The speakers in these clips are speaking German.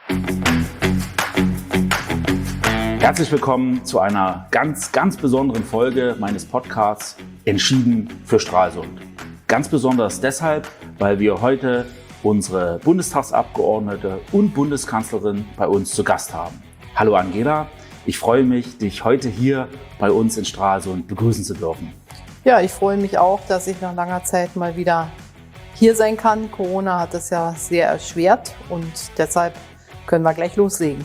Herzlich willkommen zu einer ganz besonderen Folge meines Podcasts Entschieden für Stralsund. Ganz besonders deshalb, weil wir heute unsere Bundestagsabgeordnete und Bundeskanzlerin bei uns zu Gast haben. Hallo Angela, ich freue mich, dich heute hier bei uns in Stralsund begrüßen zu dürfen. Ja, ich freue mich auch, dass ich nach langer Zeit mal wieder hier sein kann. Corona hat das ja sehr erschwert und deshalb können wir gleich loslegen.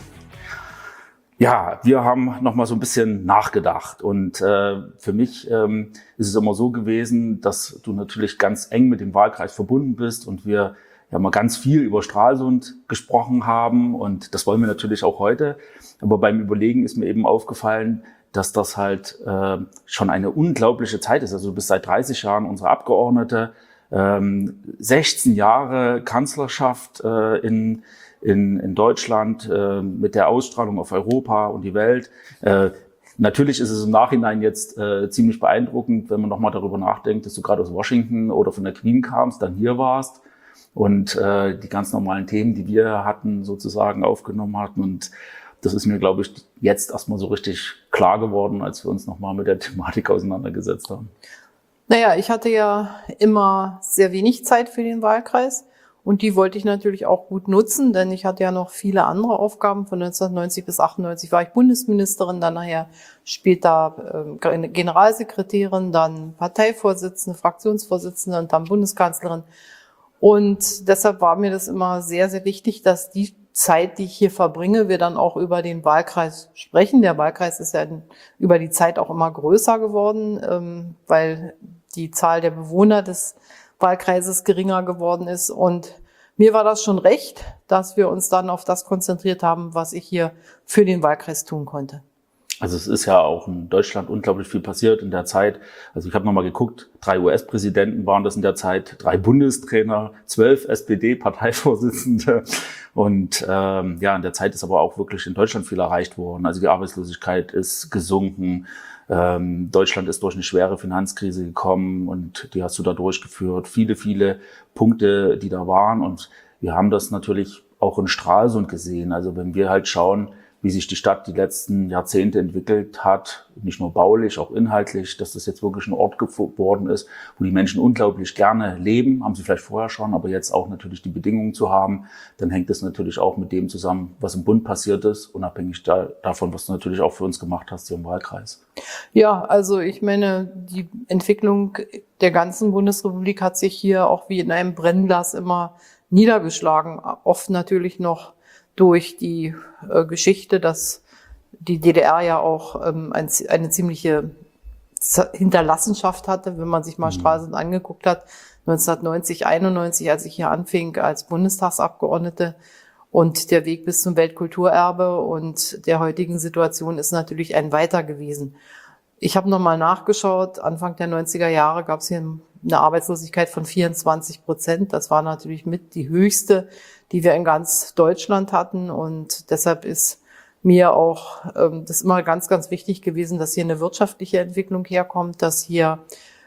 Ja, wir haben noch mal so ein bisschen nachgedacht und für mich ist es immer so gewesen, dass du natürlich ganz eng mit dem Wahlkreis verbunden bist und wir ja mal ganz viel über Stralsund gesprochen haben und das wollen wir natürlich auch heute. Aber beim Überlegen ist mir eben aufgefallen, dass das halt schon eine unglaubliche Zeit ist. Also du bist seit 30 Jahren unsere Abgeordnete, 16 Jahre Kanzlerschaft in Deutschland mit der Ausstrahlung auf Europa und die Welt. Natürlich ist es im Nachhinein jetzt ziemlich beeindruckend, wenn man nochmal darüber nachdenkt, dass du gerade aus Washington oder von der Queen kamst, dann hier warst und die ganz normalen Themen, die wir hatten, sozusagen aufgenommen hatten. Und das ist mir, glaube ich, jetzt erstmal so richtig klar geworden, als wir uns nochmal mit der Thematik auseinandergesetzt haben. Naja, ich hatte ja immer sehr wenig Zeit für den Wahlkreis. Und die wollte ich natürlich auch gut nutzen, denn ich hatte ja noch viele andere Aufgaben. Von 1990 bis 98 war ich Bundesministerin, dann nachher später Generalsekretärin, dann Parteivorsitzende, Fraktionsvorsitzende und dann Bundeskanzlerin. Und deshalb war mir das immer sehr, sehr wichtig, dass die Zeit, die ich hier verbringe, wir dann auch über den Wahlkreis sprechen. Der Wahlkreis ist ja über die Zeit auch immer größer geworden, weil die Zahl der Bewohner des Wahlkreises geringer geworden ist. Und mir war das schon recht, dass wir uns dann auf das konzentriert haben, was ich hier für den Wahlkreis tun konnte. Also es ist ja auch in Deutschland unglaublich viel passiert in der Zeit. Also ich habe nochmal geguckt, 3 US-Präsidenten waren das in der Zeit, 3 Bundestrainer, 12 SPD-Parteivorsitzende. Und ja, in der Zeit ist aber auch wirklich in Deutschland viel erreicht worden. Also die Arbeitslosigkeit ist gesunken. Deutschland ist durch eine schwere Finanzkrise gekommen und die hast du da durchgeführt. Viele Punkte, die da waren. Und wir haben das natürlich auch in Stralsund gesehen. Also wenn wir halt schauen, wie sich die Stadt die letzten Jahrzehnte entwickelt hat, nicht nur baulich, auch inhaltlich, dass das jetzt wirklich ein Ort geworden ist, wo die Menschen unglaublich gerne leben, haben sie vielleicht vorher schon, aber jetzt auch natürlich die Bedingungen zu haben, dann hängt es natürlich auch mit dem zusammen, was im Bund passiert ist, unabhängig davon, was du natürlich auch für uns gemacht hast hier im Wahlkreis. Ja, also ich meine, die Entwicklung der ganzen Bundesrepublik hat sich hier auch wie in einem Brennglas immer niedergeschlagen, oft natürlich noch durch die Geschichte, dass die DDR ja auch eine ziemliche Hinterlassenschaft hatte, wenn man sich mal Stralsund angeguckt hat. 1990, 91, als ich hier anfing als Bundestagsabgeordnete und der Weg bis zum Weltkulturerbe und der heutigen Situation ist natürlich ein weiter gewesen. Ich habe nochmal nachgeschaut, Anfang der 90er Jahre gab es hier eine Arbeitslosigkeit von 24%. Das war natürlich mit die höchste, die wir in ganz Deutschland hatten. Und deshalb ist mir auch das immer ganz wichtig gewesen, dass hier eine wirtschaftliche Entwicklung herkommt, dass hier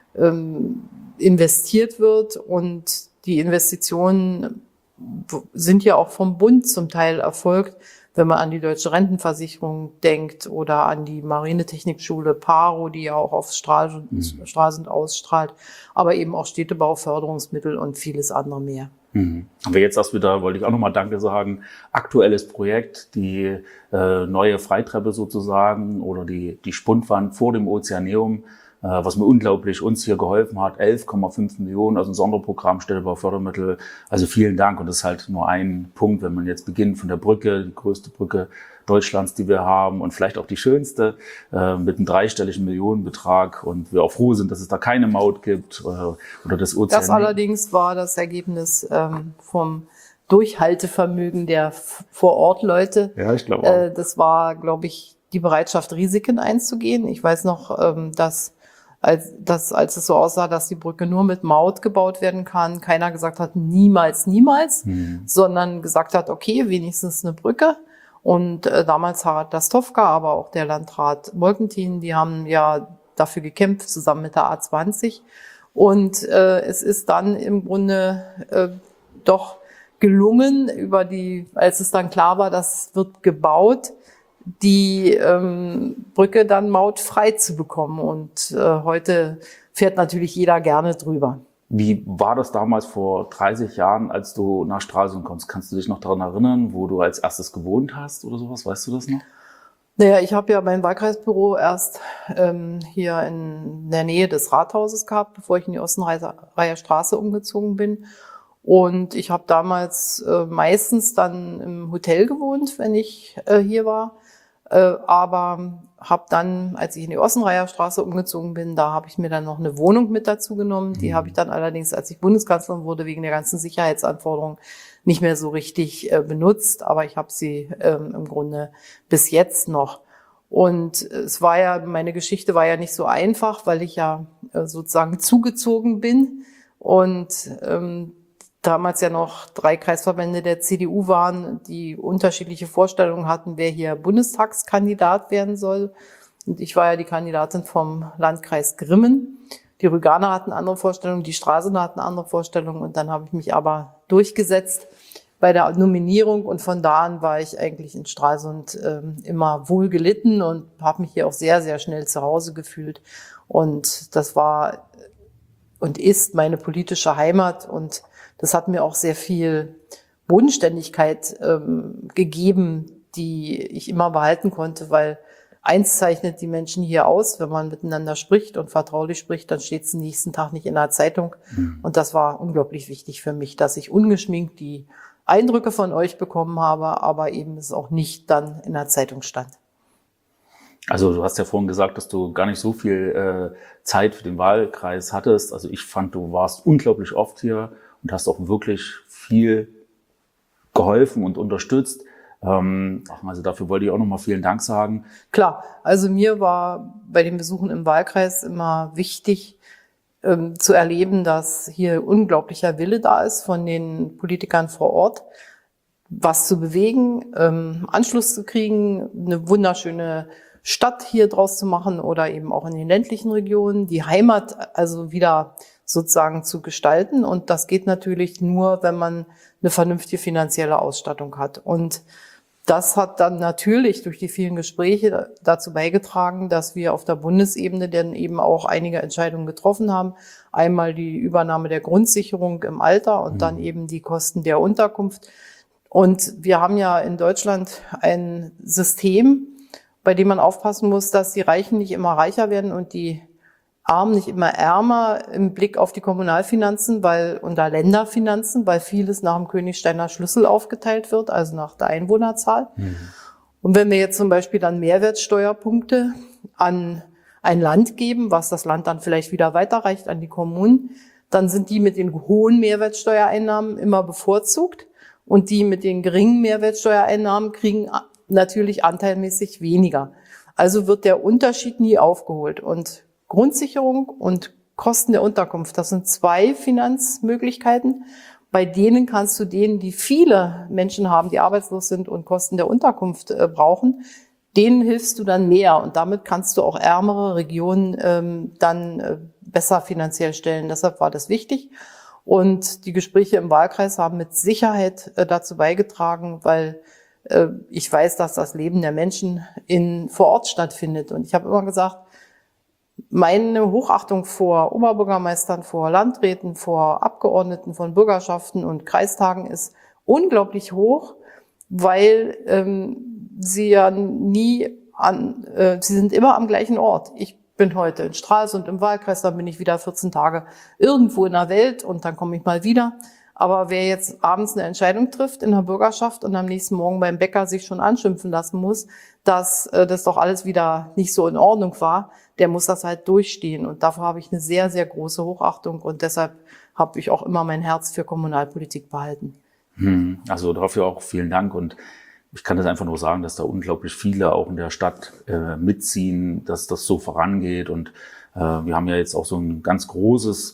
investiert wird. Und die Investitionen sind ja auch vom Bund zum Teil erfolgt, wenn man an die Deutsche Rentenversicherung denkt oder an die Marinetechnikschule PARO, die ja auch auf Stralsund ausstrahlt, aber eben auch Städtebau, Förderungsmittel und vieles andere mehr. Haben wir jetzt erst wieder, wollte ich auch nochmal Danke sagen, aktuelles Projekt, die neue Freitreppe sozusagen oder die Spundwand vor dem Ozeaneum, was mir unglaublich uns hier geholfen hat, 11,5 Millionen aus dem Sonderprogramm Städtebau Fördermittel. Also vielen Dank und das ist halt nur ein Punkt, wenn man jetzt beginnt von der Brücke, die größte Brücke Deutschlands, die wir haben und vielleicht auch die schönste mit einem dreistelligen Millionenbetrag und wir auch froh sind, dass es da keine Maut gibt oder das Ozeaneum. Das allerdings war das Ergebnis vom Durchhaltevermögen der Vor-Ort-Leute. Ja, ich glaube auch. Das war, glaube ich, die Bereitschaft, Risiken einzugehen. Ich weiß noch, dass als es so aussah, dass die Brücke nur mit Maut gebaut werden kann, keiner gesagt hat, niemals, sondern gesagt hat, okay, wenigstens eine Brücke. Und damals Harald Dastowka, aber auch der Landrat Molkentin, die haben ja dafür gekämpft, zusammen mit der A20. Und es ist dann im Grunde doch gelungen, als es dann klar war, das wird gebaut, die Brücke dann mautfrei zu bekommen. Und heute fährt natürlich jeder gerne drüber. Wie war das damals vor 30 Jahren, als du nach Stralsund kommst? Kannst du dich noch daran erinnern, wo du als erstes gewohnt hast oder sowas? Weißt du das noch? Naja, ich habe ja mein Wahlkreisbüro erst hier in der Nähe des Rathauses gehabt, bevor ich in die Ostenreiher Straße umgezogen bin. Und ich habe damals meistens dann im Hotel gewohnt, wenn ich hier war. Aber habe dann, als ich in die Ostenreiher Straße umgezogen bin, da habe ich mir dann noch eine Wohnung mit dazu genommen. Die habe ich dann allerdings, als ich Bundeskanzlerin wurde, wegen der ganzen Sicherheitsanforderungen nicht mehr so richtig benutzt. Aber ich habe sie im Grunde bis jetzt noch. Und meine Geschichte war ja nicht so einfach, weil ich ja sozusagen zugezogen bin und damals ja noch 3 Kreisverbände der CDU waren, die unterschiedliche Vorstellungen hatten, wer hier Bundestagskandidat werden soll. Und ich war ja die Kandidatin vom Landkreis Grimmen. Die Rüganer hatten andere Vorstellungen, die Stralsunder hatten andere Vorstellungen. Und dann habe ich mich aber durchgesetzt bei der Nominierung. Und von da an war ich eigentlich in Stralsund immer wohl gelitten und habe mich hier auch sehr, sehr schnell zu Hause gefühlt. Und das war und ist meine politische Heimat. Und das hat mir auch sehr viel Bodenständigkeit gegeben, die ich immer behalten konnte, weil eins zeichnet die Menschen hier aus: Wenn man miteinander spricht und vertraulich spricht, dann steht es den nächsten Tag nicht in der Zeitung. Und das war unglaublich wichtig für mich, dass ich ungeschminkt die Eindrücke von euch bekommen habe, aber eben es auch nicht dann in der Zeitung stand. Also du hast ja vorhin gesagt, dass du gar nicht so viel Zeit für den Wahlkreis hattest. Also ich fand, du warst unglaublich oft hier und hast auch wirklich viel geholfen und unterstützt. Also dafür wollte ich auch nochmal vielen Dank sagen. Klar, also mir war bei den Besuchen im Wahlkreis immer wichtig zu erleben, dass hier unglaublicher Wille da ist von den Politikern vor Ort, was zu bewegen, Anschluss zu kriegen, eine wunderschöne Stadt hier draus zu machen oder eben auch in den ländlichen Regionen, die Heimat also wieder sozusagen zu gestalten. Und das geht natürlich nur, wenn man eine vernünftige finanzielle Ausstattung hat. Und das hat dann natürlich durch die vielen Gespräche dazu beigetragen, dass wir auf der Bundesebene dann eben auch einige Entscheidungen getroffen haben. Einmal die Übernahme der Grundsicherung im Alter und dann eben die Kosten der Unterkunft. Und wir haben ja in Deutschland ein System, bei dem man aufpassen muss, dass die Reichen nicht immer reicher werden und die Armen nicht immer ärmer im Blick auf die Kommunalfinanzen unter Länderfinanzen, weil vieles nach dem Königsteiner Schlüssel aufgeteilt wird, also nach der Einwohnerzahl. Und wenn wir jetzt zum Beispiel dann Mehrwertsteuerpunkte an ein Land geben, was das Land dann vielleicht wieder weiterreicht an die Kommunen, dann sind die mit den hohen Mehrwertsteuereinnahmen immer bevorzugt und die mit den geringen Mehrwertsteuereinnahmen kriegen natürlich anteilmäßig weniger. Also wird der Unterschied nie aufgeholt. Und Grundsicherung und Kosten der Unterkunft, das sind 2 Finanzmöglichkeiten. Bei denen kannst du denen, die viele Menschen haben, die arbeitslos sind und Kosten der Unterkunft brauchen, denen hilfst du dann mehr. Und damit kannst du auch ärmere Regionen dann besser finanziell stellen. Deshalb war das wichtig. Und die Gespräche im Wahlkreis haben mit Sicherheit dazu beigetragen, weil ich weiß, dass das Leben der Menschen vor Ort stattfindet. Und ich habe immer gesagt, meine Hochachtung vor Oberbürgermeistern, vor Landräten, vor Abgeordneten von Bürgerschaften und Kreistagen ist unglaublich hoch, weil sie ja sie sind immer am gleichen Ort. Ich bin heute in Stralsund im Wahlkreis, dann bin ich wieder 14 Tage irgendwo in der Welt und dann komme ich mal wieder. Aber wer jetzt abends eine Entscheidung trifft in der Bürgerschaft und am nächsten Morgen beim Bäcker sich schon anschimpfen lassen muss, dass das doch alles wieder nicht so in Ordnung war, der muss das halt durchstehen. Und dafür habe ich eine sehr, sehr große Hochachtung und deshalb habe ich auch immer mein Herz für Kommunalpolitik behalten. Also dafür auch vielen Dank. Und ich kann das einfach nur sagen, dass da unglaublich viele auch in der Stadt mitziehen, dass das so vorangeht. Und wir haben ja jetzt auch so ein ganz großes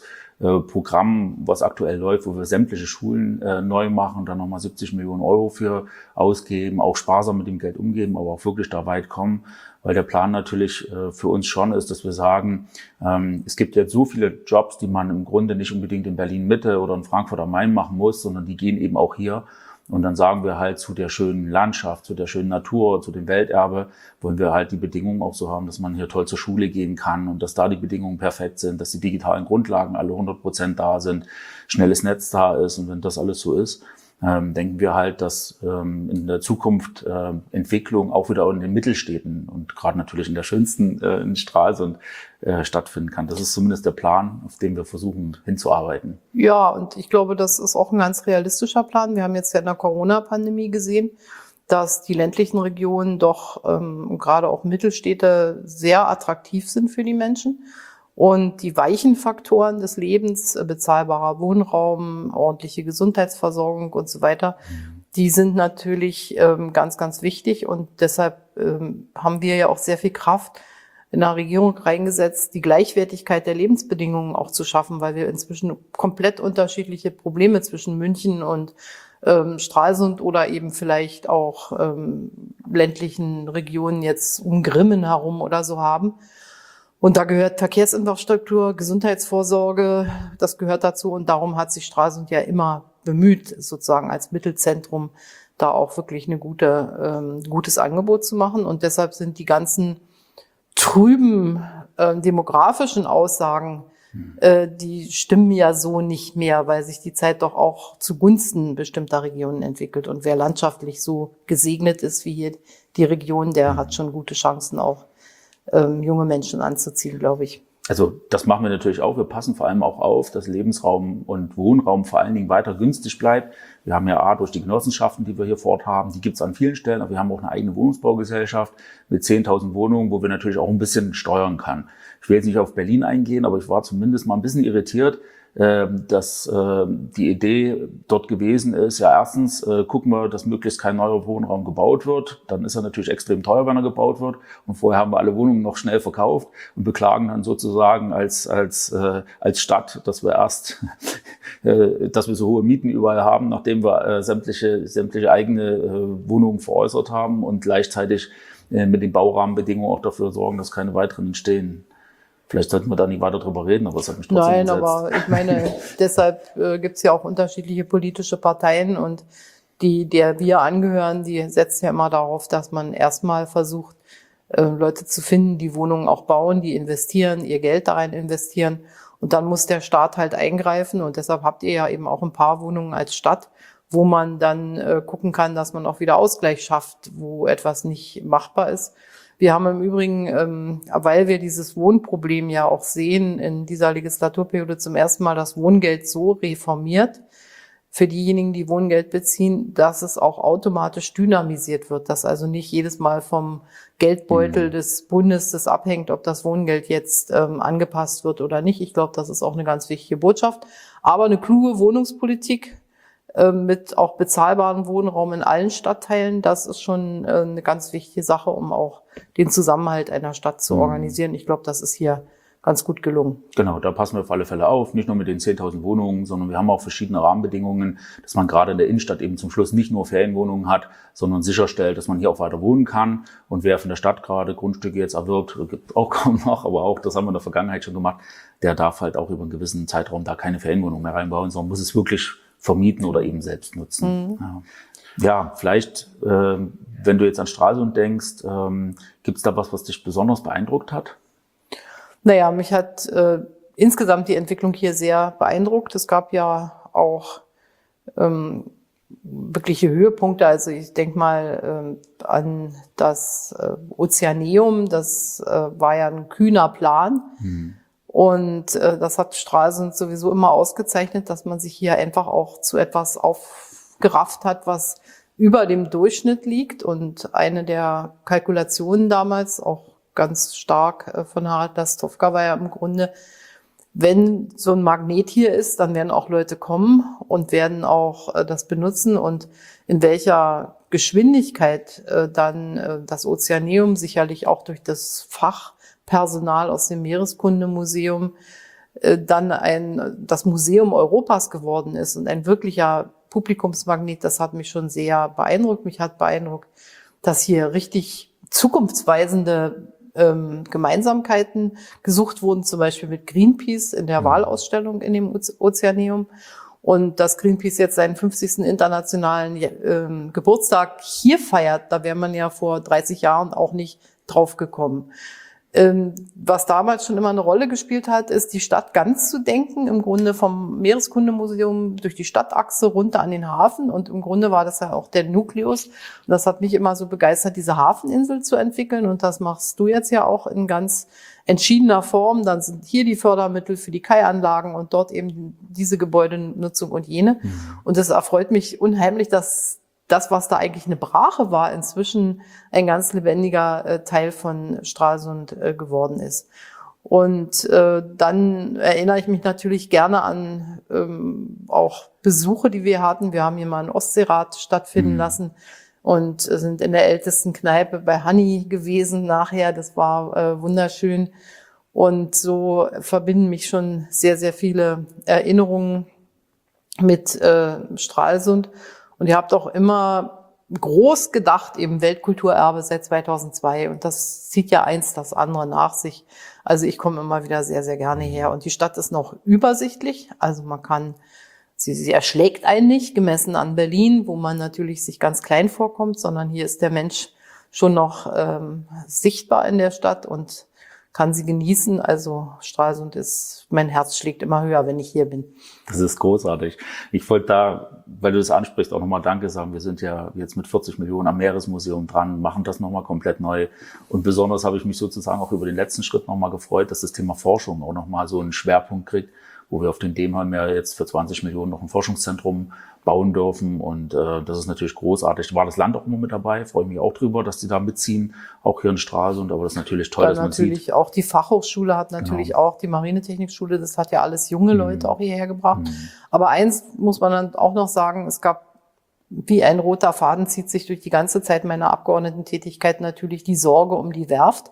Programm, was aktuell läuft, wo wir sämtliche Schulen neu machen, dann nochmal 70 Millionen Euro für ausgeben, auch sparsam mit dem Geld umgehen, aber auch wirklich da weit kommen, weil der Plan natürlich für uns schon ist, dass wir sagen, es gibt jetzt so viele Jobs, die man im Grunde nicht unbedingt in Berlin-Mitte oder in Frankfurt am Main machen muss, sondern die gehen eben auch hier. Und dann sagen wir halt zu der schönen Landschaft, zu der schönen Natur, zu dem Welterbe, wollen wir halt die Bedingungen auch so haben, dass man hier toll zur Schule gehen kann und dass da die Bedingungen perfekt sind, dass die digitalen Grundlagen alle 100% da sind, schnelles Netz da ist. Und wenn das alles so ist, denken wir halt, dass in der Zukunft Entwicklung auch wieder in den Mittelstädten und gerade natürlich in der schönsten in Stralsund stattfinden kann. Das ist zumindest der Plan, auf den wir versuchen hinzuarbeiten. Ja, und ich glaube, das ist auch ein ganz realistischer Plan. Wir haben jetzt ja in der Corona-Pandemie gesehen, dass die ländlichen Regionen doch gerade auch Mittelstädte sehr attraktiv sind für die Menschen. Und die weichen Faktoren des Lebens, bezahlbarer Wohnraum, ordentliche Gesundheitsversorgung und so weiter, die sind natürlich ganz, ganz wichtig. Und deshalb haben wir ja auch sehr viel Kraft in der Regierung reingesetzt, die Gleichwertigkeit der Lebensbedingungen auch zu schaffen, weil wir inzwischen komplett unterschiedliche Probleme zwischen München und Stralsund oder eben vielleicht auch ländlichen Regionen jetzt um Grimmen herum oder so haben. Und da gehört Verkehrsinfrastruktur, Gesundheitsvorsorge, das gehört dazu. Und darum hat sich Stralsund ja immer bemüht, sozusagen als Mittelzentrum da auch wirklich eine gutes Angebot zu machen. Und deshalb sind die ganzen trüben demografischen Aussagen, die stimmen ja so nicht mehr, weil sich die Zeit doch auch zugunsten bestimmter Regionen entwickelt. Und wer landschaftlich so gesegnet ist wie hier die Region, der hat schon gute Chancen auch, junge Menschen anzuziehen, glaube ich. Also das machen wir natürlich auch. Wir passen vor allem auch auf, dass Lebensraum und Wohnraum vor allen Dingen weiter günstig bleibt. Wir haben ja durch die Genossenschaften, die wir hier vor Ort haben, die gibt es an vielen Stellen, aber wir haben auch eine eigene Wohnungsbaugesellschaft mit 10.000 Wohnungen, wo wir natürlich auch ein bisschen steuern können. Ich will jetzt nicht auf Berlin eingehen, aber ich war zumindest mal ein bisschen irritiert, dass die Idee dort gewesen ist, ja erstens gucken wir, dass möglichst kein neuer Wohnraum gebaut wird. Dann ist er natürlich extrem teuer, wenn er gebaut wird. Und vorher haben wir alle Wohnungen noch schnell verkauft und beklagen dann sozusagen als Stadt, dass wir dass wir so hohe Mieten überall haben, nachdem wir sämtliche eigene Wohnungen veräußert haben und gleichzeitig mit den Baurahmenbedingungen auch dafür sorgen, dass keine weiteren entstehen. Vielleicht sollten wir da nicht weiter drüber reden, aber es hat mich trotzdem Nein, gesetzt. aber ich meine, deshalb gibt's ja auch unterschiedliche politische Parteien und die, der wir angehören, die setzen ja immer darauf, dass man erstmal versucht, Leute zu finden, die Wohnungen auch bauen, die investieren, ihr Geld da rein investieren. Und dann muss der Staat halt eingreifen. Und deshalb habt ihr ja eben auch ein paar Wohnungen als Stadt, wo man dann gucken kann, dass man auch wieder Ausgleich schafft, wo etwas nicht machbar ist. Wir haben im Übrigen, weil wir dieses Wohnproblem ja auch sehen, in dieser Legislaturperiode zum ersten Mal das Wohngeld so reformiert, für diejenigen, die Wohngeld beziehen, dass es auch automatisch dynamisiert wird, dass also nicht jedes Mal vom Geldbeutel des Bundes das abhängt, ob das Wohngeld jetzt angepasst wird oder nicht. Ich glaube, das ist auch eine ganz wichtige Botschaft. Aber eine kluge Wohnungspolitik mit auch bezahlbaren Wohnraum in allen Stadtteilen, das ist schon eine ganz wichtige Sache, um auch den Zusammenhalt einer Stadt zu organisieren. Ich glaube, das ist hier ganz gut gelungen. Genau, da passen wir auf alle Fälle auf. Nicht nur mit den 10.000 Wohnungen, sondern wir haben auch verschiedene Rahmenbedingungen, dass man gerade in der Innenstadt eben zum Schluss nicht nur Ferienwohnungen hat, sondern sicherstellt, dass man hier auch weiter wohnen kann. Und wer von der Stadt gerade Grundstücke jetzt erwirbt, gibt auch kaum noch, aber auch, das haben wir in der Vergangenheit schon gemacht, der darf halt auch über einen gewissen Zeitraum da keine Ferienwohnung mehr reinbauen, sondern muss es wirklich vermieten oder eben selbst nutzen. Ja, vielleicht, wenn du jetzt an Stralsund denkst, gibt es da was dich besonders beeindruckt hat? Naja, mich hat insgesamt die Entwicklung hier sehr beeindruckt. Es gab ja auch wirkliche Höhepunkte. Also ich denke mal an das Ozeaneum. Das war ja ein kühner Plan. Und das hat Stralsund sowieso immer ausgezeichnet, dass man sich hier einfach auch zu etwas aufgerafft hat, was über dem Durchschnitt liegt. Und eine der Kalkulationen damals, auch ganz stark von Harald Lastowka, war ja im Grunde, wenn so ein Magnet hier ist, dann werden auch Leute kommen und werden auch das benutzen. Und in welcher Geschwindigkeit dann das Ozeaneum, sicherlich auch durch das Fachpersonal aus dem Meereskundemuseum, dann das Museum Europas geworden ist und ein wirklicher Publikumsmagnet, das hat mich schon sehr beeindruckt. Mich hat beeindruckt, dass hier richtig zukunftsweisende Gemeinsamkeiten gesucht wurden, zum Beispiel mit Greenpeace in der Wahlausstellung in dem Ozeaneum. Und dass Greenpeace jetzt seinen 50. internationalen Geburtstag hier feiert, da wäre man ja vor 30 Jahren auch nicht drauf gekommen. Was damals schon immer eine Rolle gespielt hat, ist, die Stadt ganz zu denken, im Grunde vom Meereskundemuseum durch die Stadtachse runter an den Hafen. Und im Grunde war das ja auch der Nukleus. Und das hat mich immer so begeistert, diese Hafeninsel zu entwickeln. Und das machst du jetzt ja auch in ganz entschiedener Form. Dann sind hier die Fördermittel für die Kaianlagen und dort eben diese Gebäudenutzung und jene. Und es erfreut mich unheimlich, dass das, was da eigentlich eine Brache war, inzwischen ein ganz lebendiger Teil von Stralsund geworden ist. Und dann erinnere ich mich natürlich gerne an auch Besuche, die wir hatten. Wir haben hier mal ein Ostseerad stattfinden lassen und sind in der ältesten Kneipe bei Hanni gewesen nachher. Das war wunderschön. Und so verbinden mich schon sehr, sehr viele Erinnerungen mit Stralsund. Und ihr habt auch immer groß gedacht, eben Weltkulturerbe seit 2002. Und das zieht ja eins das andere nach sich. Also ich komme immer wieder sehr, sehr gerne her. Und die Stadt ist noch übersichtlich. Also man kann, sie erschlägt einen nicht, gemessen an Berlin, wo man natürlich sich ganz klein vorkommt, sondern hier ist der Mensch schon noch sichtbar in der Stadt und kann sie genießen. Also Stralsund ist, mein Herz schlägt immer höher, wenn ich hier bin. Das ist großartig. Ich wollte da, weil du das ansprichst, auch nochmal Danke sagen. Wir sind ja jetzt mit 40 Millionen am Meeresmuseum dran, machen das nochmal komplett neu. Und besonders habe ich mich sozusagen auch über den letzten Schritt nochmal gefreut, dass das Thema Forschung auch nochmal so einen Schwerpunkt kriegt, wo wir auf den Demheim ja jetzt für 20 Millionen noch ein Forschungszentrum bauen dürfen. Und das ist natürlich großartig. Da war das Land auch immer mit dabei. Freue ich mich auch drüber, dass die da mitziehen, auch hier in Stralsund. Aber das ist natürlich toll, dass man sieht. Natürlich auch die Fachhochschule hat natürlich auch die Marinetechnikschule. Das hat ja alles junge Leute auch hierher gebracht. Aber eins muss man dann auch noch sagen, es gab wie ein roter Faden zieht sich durch die ganze Zeit meiner Abgeordnetentätigkeit natürlich die Sorge um die Werft.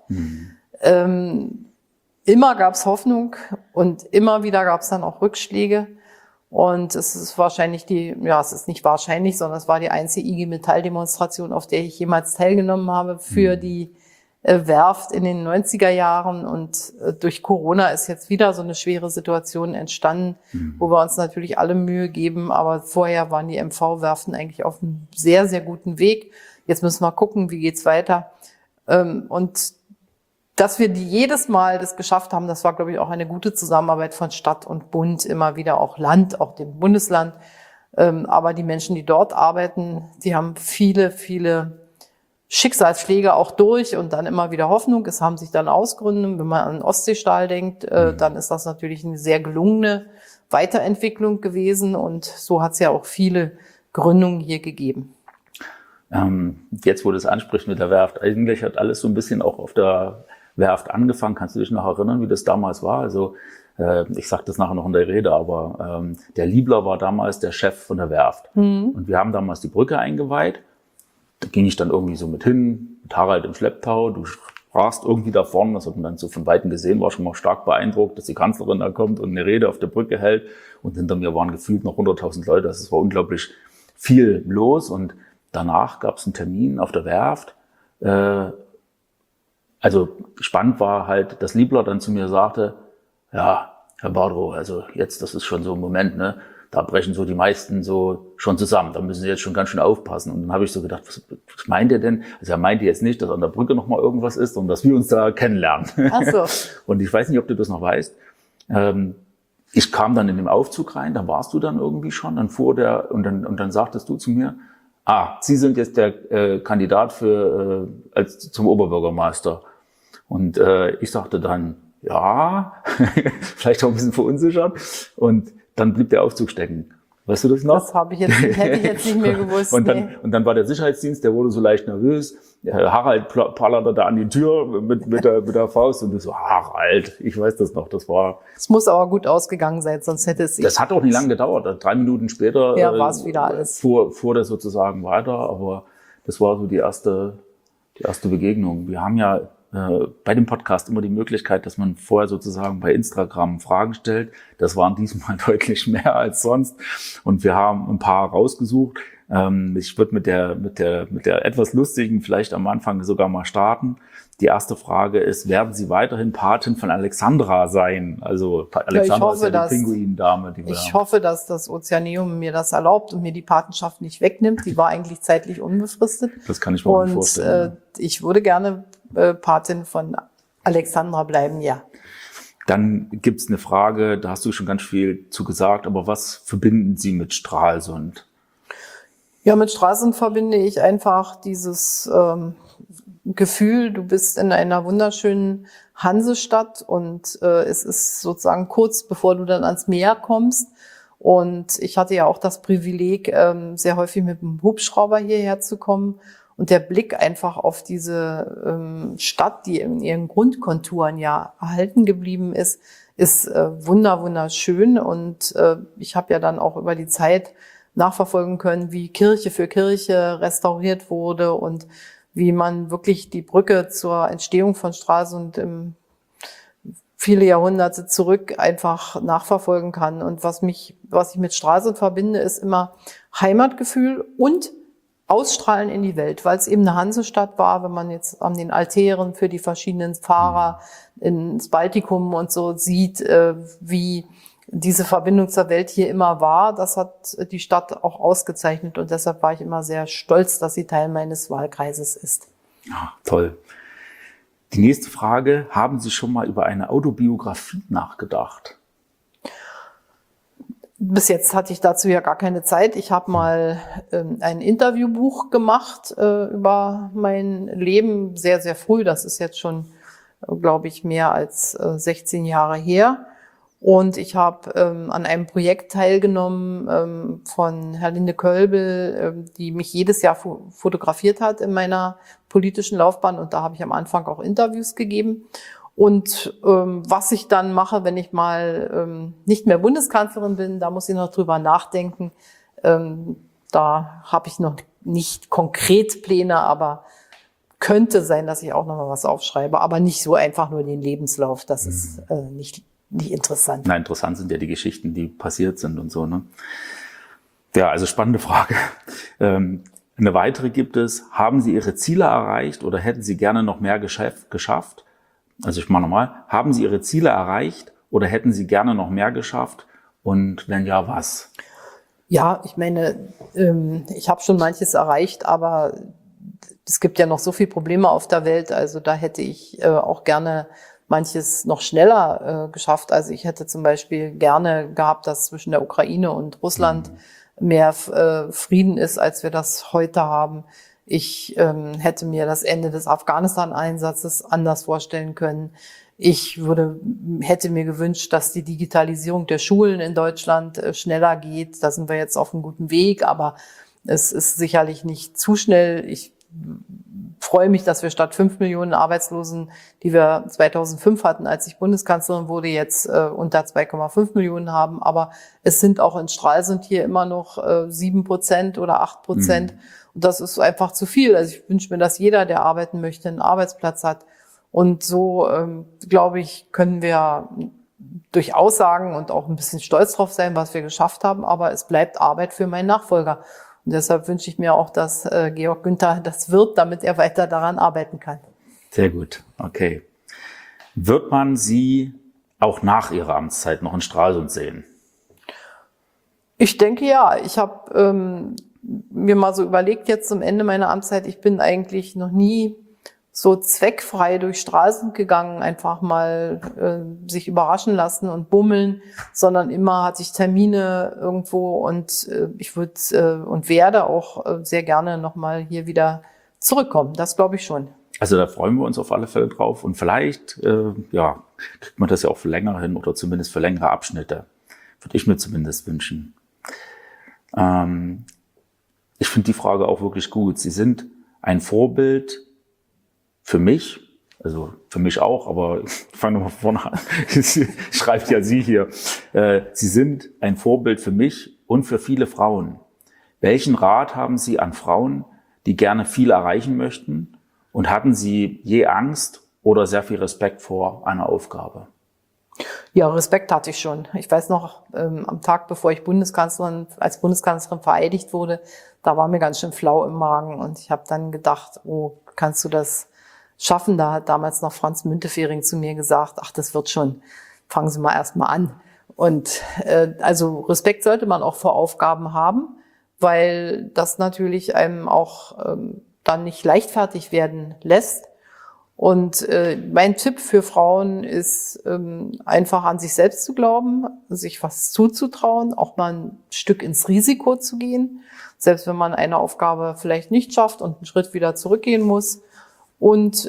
Immer gab es Hoffnung und immer wieder gab es dann auch Rückschläge. Und es ist wahrscheinlich es ist nicht wahrscheinlich, sondern es war die einzige IG Metall-Demonstration, auf der ich jemals teilgenommen habe für die Werft in den 90er Jahren. Und durch Corona ist jetzt wieder so eine schwere Situation entstanden, wo wir uns natürlich alle Mühe geben. Aber vorher waren die MV-Werften eigentlich auf einem sehr, sehr guten Weg. Jetzt müssen wir gucken, wie geht's weiter. Und dass wir jedes Mal das geschafft haben, das war, glaube ich, auch eine gute Zusammenarbeit von Stadt und Bund, immer wieder auch Land, auch dem Bundesland. Aber die Menschen, die dort arbeiten, die haben viele, viele Schicksalsschläge auch durch und dann immer wieder Hoffnung. Es haben sich dann Ausgründe. Wenn man an Ostseestahl denkt, dann ist das natürlich eine sehr gelungene Weiterentwicklung gewesen. Und so hat es ja auch viele Gründungen hier gegeben. Jetzt, wo du es ansprichst mit der Werft, eigentlich hat alles so ein bisschen auch auf der Werft angefangen. Kannst du dich noch erinnern, wie das damals war? Also ich sage das nachher noch in der Rede, aber der Liebler war damals der Chef von der Werft. Und wir haben damals die Brücke eingeweiht. Da ging ich dann irgendwie so mit hin, mit Harald im Schlepptau. Du sprachst irgendwie da vorne, das hat man dann so von Weitem gesehen, war schon mal stark beeindruckt, dass die Kanzlerin da kommt und eine Rede auf der Brücke hält. Und hinter mir waren gefühlt noch 100.000 Leute. Das war unglaublich viel los. Und danach gab es einen Termin auf der Werft. Also spannend war halt, dass Liebler dann zu mir sagte, ja, Herr Bardrow, also jetzt, das ist schon so ein Moment, ne? Da brechen so die meisten so schon zusammen. Da müssen Sie jetzt schon ganz schön aufpassen. Und dann habe ich so gedacht, was meint er denn? Also er meinte jetzt nicht, dass an der Brücke nochmal irgendwas ist, sondern dass wir uns da kennenlernen. Ach so. Und ich weiß nicht, ob du das noch weißt. Ich kam dann in den Aufzug rein, da warst du dann irgendwie schon, dann fuhr der, und dann sagtest du zu mir, Sie sind jetzt der Kandidat zum Oberbürgermeister. Und ich sagte dann, ja, vielleicht auch ein bisschen verunsichert. Und dann blieb der Aufzug stecken. Weißt du das noch? Das hätte ich jetzt nicht mehr gewusst. Und dann war der Sicherheitsdienst, der wurde so leicht nervös. Harald pallerte da an die Tür mit der Faust und du so, Harald, ich weiß das noch, Es muss aber gut ausgegangen sein, sonst hätte es sich... Das hat auch nicht lange gedauert. 3 Minuten später war es wieder alles. Fuhr das sozusagen weiter, aber das war so die erste Begegnung. Wir haben ja bei dem Podcast immer die Möglichkeit, dass man vorher sozusagen bei Instagram Fragen stellt. Das waren diesmal deutlich mehr als sonst. Und wir haben ein paar rausgesucht. Ich würde mit der etwas lustigen vielleicht am Anfang sogar mal starten. Die erste Frage ist, werden Sie weiterhin Patin von Alexandra sein? Also Alexandra ist ja die Pinguindame. Ich hoffe, dass das Ozeaneum mir das erlaubt und mir die Patenschaft nicht wegnimmt. Die war eigentlich zeitlich unbefristet. Das kann ich mir gut vorstellen. Und ich würde gerne Patin von Alexandra bleiben, ja. Dann gibt's eine Frage, da hast du schon ganz viel zu gesagt, aber was verbinden Sie mit Stralsund? Ja, mit Stralsund verbinde ich einfach dieses Gefühl, du bist in einer wunderschönen Hansestadt und es ist sozusagen kurz bevor du dann ans Meer kommst. Und ich hatte ja auch das Privileg, sehr häufig mit dem Hubschrauber hierher zu kommen. Und der Blick einfach auf diese Stadt, die in ihren Grundkonturen ja erhalten geblieben ist wunderschön. Und ich habe ja dann auch über die Zeit nachverfolgen können, wie Kirche für Kirche restauriert wurde und wie man wirklich die Brücke zur Entstehung von Stralsund viele Jahrhunderte zurück einfach nachverfolgen kann. Und was ich mit Stralsund verbinde, ist immer Heimatgefühl und Ausstrahlen in die Welt, weil es eben eine Hansestadt war, wenn man jetzt an den Altären für die verschiedenen Fahrer ins Baltikum und so sieht, wie diese Verbindung zur Welt hier immer war. Das hat die Stadt auch ausgezeichnet und deshalb war ich immer sehr stolz, dass sie Teil meines Wahlkreises ist. Ja, toll. Die nächste Frage, haben Sie schon mal über eine Autobiografie nachgedacht? Bis jetzt hatte ich dazu ja gar keine Zeit. Ich habe mal ein Interviewbuch gemacht über mein Leben, sehr, sehr früh. Das ist jetzt schon, glaube ich, mehr als 16 Jahre her. Und ich habe an einem Projekt teilgenommen von Herlinde Kölbel, die mich jedes Jahr fotografiert hat in meiner politischen Laufbahn. Und da habe ich am Anfang auch Interviews gegeben. Und was ich dann mache, wenn ich mal nicht mehr Bundeskanzlerin bin, da muss ich noch drüber nachdenken. Da habe ich noch nicht konkret Pläne, aber könnte sein, dass ich auch noch mal was aufschreibe. Aber nicht so einfach nur den Lebenslauf. Das ist nicht interessant. Nein, interessant sind ja die Geschichten, die passiert sind und so, ne? Ja, also spannende Frage. Eine weitere gibt es, haben Sie Ihre Ziele erreicht oder hätten Sie gerne noch mehr geschafft? Also ich mache nochmal, haben Sie Ihre Ziele erreicht oder hätten Sie gerne noch mehr geschafft? Und wenn ja, was? Ja, ich meine, ich habe schon manches erreicht, aber es gibt ja noch so viele Probleme auf der Welt. Also da hätte ich auch gerne manches noch schneller geschafft. Also ich hätte zum Beispiel gerne gehabt, dass zwischen der Ukraine und Russland mehr Frieden ist, als wir das heute haben. Ich hätte mir das Ende des Afghanistan-Einsatzes anders vorstellen können. Ich hätte mir gewünscht, dass die Digitalisierung der Schulen in Deutschland schneller geht. Da sind wir jetzt auf einem guten Weg, aber es ist sicherlich nicht zu schnell. Ich freue mich, dass wir statt 5 Millionen Arbeitslosen, die wir 2005 hatten, als ich Bundeskanzlerin wurde, jetzt unter 2,5 Millionen haben. Aber es sind auch in Stralsund hier immer noch 7% oder 8%. Und das ist einfach zu viel. Also ich wünsche mir, dass jeder, der arbeiten möchte, einen Arbeitsplatz hat. Und so, glaube ich, können wir durchaus sagen und auch ein bisschen stolz drauf sein, was wir geschafft haben. Aber es bleibt Arbeit für meinen Nachfolger. Und deshalb wünsche ich mir auch, dass Georg Günther das wird, damit er weiter daran arbeiten kann. Sehr gut, okay. Wird man Sie auch nach Ihrer Amtszeit noch in Stralsund sehen? Ich denke ja. Ich habe mir mal so überlegt jetzt zum Ende meiner Amtszeit, ich bin eigentlich noch nie so zweckfrei durch Stralsund gegangen, einfach mal sich überraschen lassen und bummeln, sondern immer hatte ich Termine irgendwo und ich würde und werde auch sehr gerne nochmal hier wieder zurückkommen. Das glaube ich schon. Also da freuen wir uns auf alle Fälle drauf und vielleicht kriegt man das ja auch für länger hin oder zumindest für längere Abschnitte. Würde ich mir zumindest wünschen. Ich finde die Frage auch wirklich gut. Sie sind ein Vorbild für mich, also für mich auch, aber ich fange nochmal vorne an. Schreibt ja Sie hier. Sie sind ein Vorbild für mich und für viele Frauen. Welchen Rat haben Sie an Frauen, die gerne viel erreichen möchten? Und hatten Sie je Angst oder sehr viel Respekt vor einer Aufgabe? Ja, Respekt hatte ich schon. Ich weiß noch, am Tag, bevor ich als Bundeskanzlerin vereidigt wurde, da war mir ganz schön flau im Magen. Und ich habe dann gedacht, oh, kannst du das schaffen? Da hat damals noch Franz Müntefering zu mir gesagt, ach, das wird schon, fangen Sie mal erst mal an. Und also Respekt sollte man auch vor Aufgaben haben, weil das natürlich einem auch dann nicht leichtfertig werden lässt. Und mein Tipp für Frauen ist, einfach an sich selbst zu glauben, sich was zuzutrauen, auch mal ein Stück ins Risiko zu gehen, selbst wenn man eine Aufgabe vielleicht nicht schafft und einen Schritt wieder zurückgehen muss. Und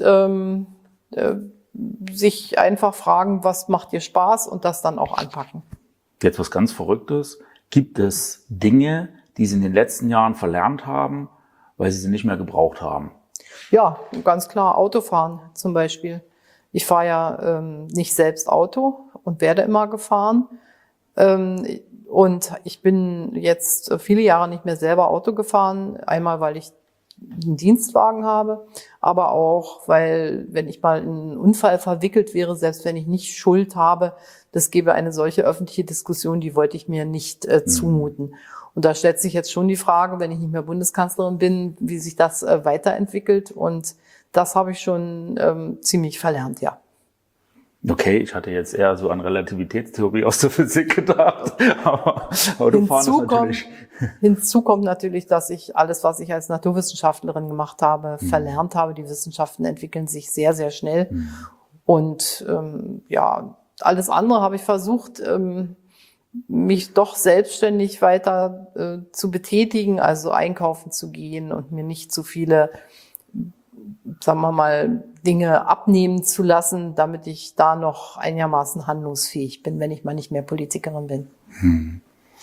sich einfach fragen, was macht dir Spaß und das dann auch anpacken. Jetzt was ganz Verrücktes. Gibt es Dinge, die Sie in den letzten Jahren verlernt haben, weil Sie nicht mehr gebraucht haben? Ja, ganz klar, Autofahren zum Beispiel. Ich fahre ja nicht selbst Auto und werde immer gefahren. Und ich bin jetzt viele Jahre nicht mehr selber Auto gefahren. Einmal, weil ich einen Dienstwagen habe, aber auch, weil, wenn ich mal in einen Unfall verwickelt wäre, selbst wenn ich nicht Schuld habe, das gäbe eine solche öffentliche Diskussion, die wollte ich mir nicht zumuten. Und da stellt sich jetzt schon die Frage, wenn ich nicht mehr Bundeskanzlerin bin, wie sich das weiterentwickelt. Und das habe ich schon ziemlich verlernt, ja. Okay, ich hatte jetzt eher so an Relativitätstheorie aus der Physik gedacht, aber Autofahren ist natürlich... Hinzu kommt natürlich, dass ich alles, was ich als Naturwissenschaftlerin gemacht habe, verlernt habe. Die Wissenschaften entwickeln sich sehr, sehr schnell. Und ja, alles andere habe ich versucht, mich doch selbstständig weiter zu betätigen, also einkaufen zu gehen und mir nicht zu viele, sagen wir mal, Dinge abnehmen zu lassen, damit ich da noch einigermaßen handlungsfähig bin, wenn ich mal nicht mehr Politikerin bin.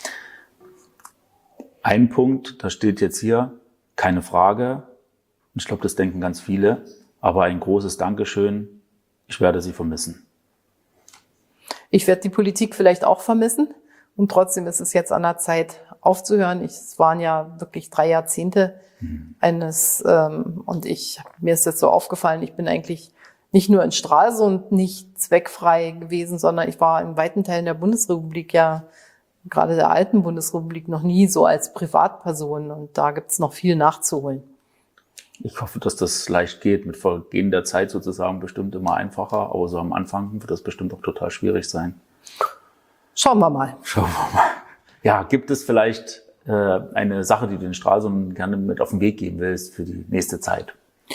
Ein Punkt, da steht jetzt hier, keine Frage, und ich glaube, das denken ganz viele, aber ein großes Dankeschön, ich werde Sie vermissen. Ich werde die Politik vielleicht auch vermissen und trotzdem ist es jetzt an der Zeit aufzuhören. Es waren ja wirklich 3 Jahrzehnte und mir ist jetzt so aufgefallen, ich bin eigentlich nicht nur in Stralsund nicht zweckfrei gewesen, sondern ich war in weiten Teilen der Bundesrepublik, ja gerade der alten Bundesrepublik, noch nie so als Privatperson und da gibt's noch viel nachzuholen. Ich hoffe, dass das leicht geht, mit Vergehen der Zeit sozusagen bestimmt immer einfacher, aber so am Anfang wird das bestimmt auch total schwierig sein. Schauen wir mal. Schauen wir mal. Ja, gibt es vielleicht eine Sache, die du den Stralsund gerne mit auf den Weg geben willst für die nächste Zeit?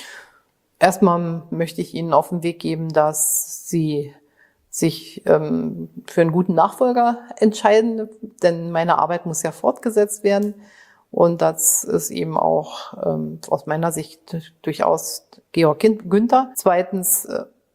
Erstmal möchte ich Ihnen auf den Weg geben, dass Sie sich für einen guten Nachfolger entscheiden, denn meine Arbeit muss ja fortgesetzt werden. Und das ist eben auch aus meiner Sicht durchaus Georg Günther. Zweitens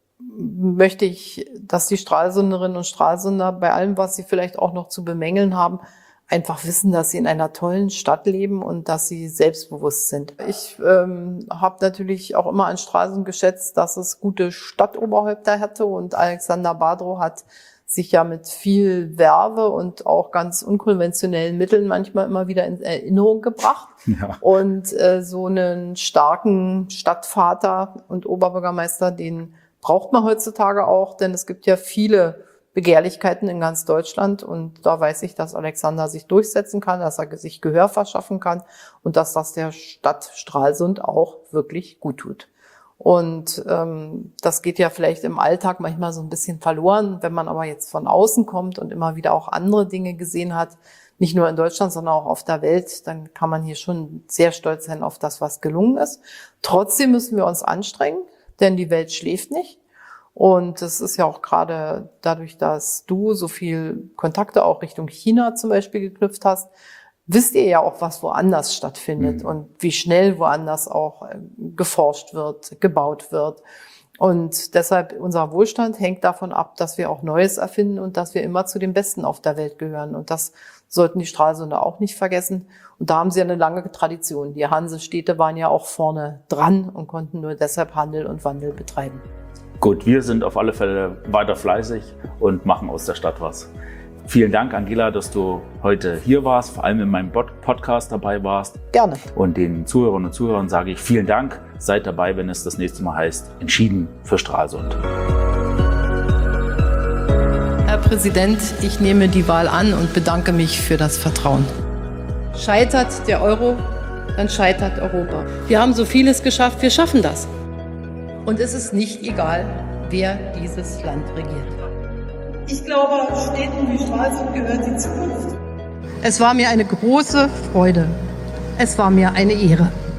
möchte ich, dass die Stralsunderinnen und Stralsunder bei allem, was sie vielleicht auch noch zu bemängeln haben, einfach wissen, dass sie in einer tollen Stadt leben und dass sie selbstbewusst sind. Ich habe natürlich auch immer an Stralsund geschätzt, dass es gute Stadtoberhäupter hatte und Alexander Badrow hat sich ja mit viel Werbe und auch ganz unkonventionellen Mitteln manchmal immer wieder in Erinnerung gebracht. Ja. Und so einen starken Stadtvater und Oberbürgermeister, den braucht man heutzutage auch, denn es gibt ja viele Begehrlichkeiten in ganz Deutschland und da weiß ich, dass Alexander sich durchsetzen kann, dass er sich Gehör verschaffen kann und dass das der Stadt Stralsund auch wirklich gut tut. Und das geht ja vielleicht im Alltag manchmal so ein bisschen verloren, wenn man aber jetzt von außen kommt und immer wieder auch andere Dinge gesehen hat, nicht nur in Deutschland, sondern auch auf der Welt, dann kann man hier schon sehr stolz sein auf das, was gelungen ist. Trotzdem müssen wir uns anstrengen, denn die Welt schläft nicht. Und es ist ja auch gerade dadurch, dass du so viel Kontakte auch Richtung China zum Beispiel geknüpft hast, wisst ihr ja auch, was woanders stattfindet und wie schnell woanders auch geforscht wird, gebaut wird. Und deshalb unser Wohlstand hängt davon ab, dass wir auch Neues erfinden und dass wir immer zu den Besten auf der Welt gehören. Und das sollten die Stralsunder auch nicht vergessen. Und da haben sie eine lange Tradition. Die Hansestädte waren ja auch vorne dran und konnten nur deshalb Handel und Wandel betreiben. Gut, wir sind auf alle Fälle weiter fleißig und machen aus der Stadt was. Vielen Dank, Angela, dass du heute hier warst, vor allem in meinem Podcast dabei warst. Gerne. Und den Zuhörerinnen und Zuhörern sage ich vielen Dank. Seid dabei, wenn es das nächste Mal heißt, Entschieden für Stralsund. Herr Präsident, ich nehme die Wahl an und bedanke mich für das Vertrauen. Scheitert der Euro, dann scheitert Europa. Wir haben so vieles geschafft, wir schaffen das. Und es ist nicht egal, wer dieses Land regiert. Ich glaube, Städten wie Stralsund gehört die Zukunft. Es war mir eine große Freude. Es war mir eine Ehre.